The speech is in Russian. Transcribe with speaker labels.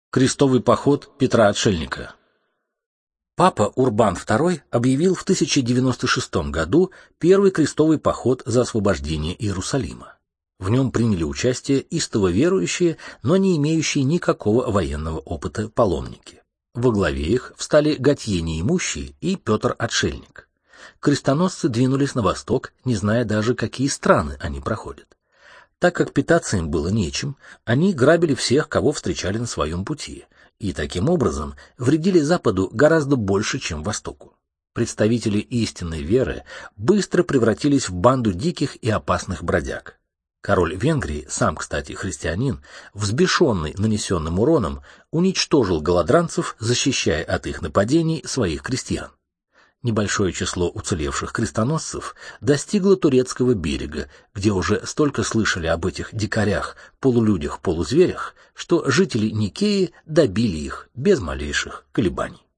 Speaker 1: Крестовый поход Петра Отшельника. Папа Урбан II объявил в 1096 году первый крестовый поход за освобождение Иерусалима. В нем приняли участие истово верующие, но не имеющие никакого военного опыта паломники. Во главе их встали Готье Неимущий и Петр Отшельник. Крестоносцы двинулись на восток, не зная даже, какие страны они проходят. Так как питаться им было нечем, они грабили всех, кого встречали на своем пути, и таким образом вредили Западу гораздо больше, чем Востоку. Представители истинной веры быстро превратились в банду диких и опасных бродяг. Король Венгрии, сам, кстати, христианин, взбешенный нанесенным уроном, уничтожил голодранцев, защищая от их нападений своих крестьян. Небольшое число уцелевших крестоносцев достигло турецкого берега, где уже столько слышали об этих дикарях, полулюдях, полузверях, что жители Никеи добили их без малейших колебаний.